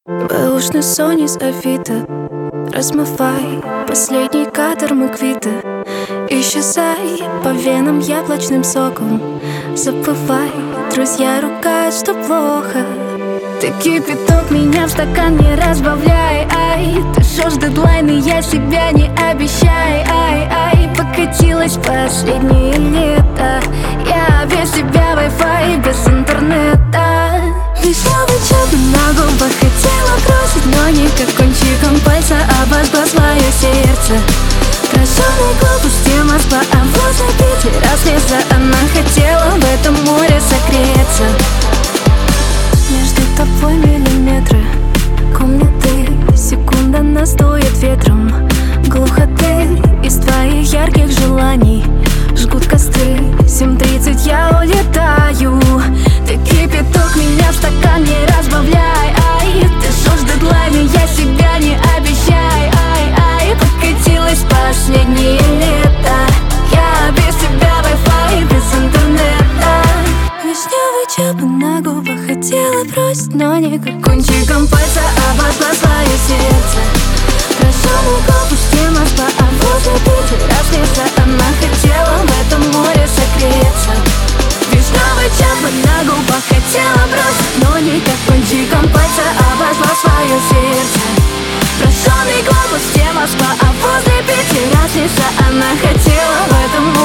Бэушный сон из Авито, размывай последний кадр, мы квиты. Исчезай по венам яблочным соком. Забывай, друзья ругают, что плохо. Ты кипяток, меня в стакан не разбавляй. Ай, ты жжешь дедлайны, я себя не обещай. Ай, покатилось последнее лето. Я без тебя Wi-Fi, без интернета. Вишневый чат на губах хотела бросить, но никак кончиком пальца обожгла свое сердце. Прожженной глупости Москва, а возле Питера слеза. Она хотела в этом море согреться. Между тобой миллиметры комнаты, секунда нас дует ветром. Глухоты из твоих ярких желаний жгут костры. 7:30 я улетаю. Ты кипяток, меня в стакан не разбавляй. Ай, ты жжешь дедлайны, я себя не обещай. Ай, покатилось последнее лето. Я без тебя Wi-Fi, без интернета. Вишневый чап на губах хотела бросить, но никак кончиком пальца обожгла свое сердце. Прожженной глупости Москва, а возле Питера слеза. Она хотела в этом море согреться. Вишневый чап на губах хотела бросить, но никак кончиком пальца обожгла свое сердце. Прожженной глупости Москва, а возле Питера слеза. Она хотела в этом море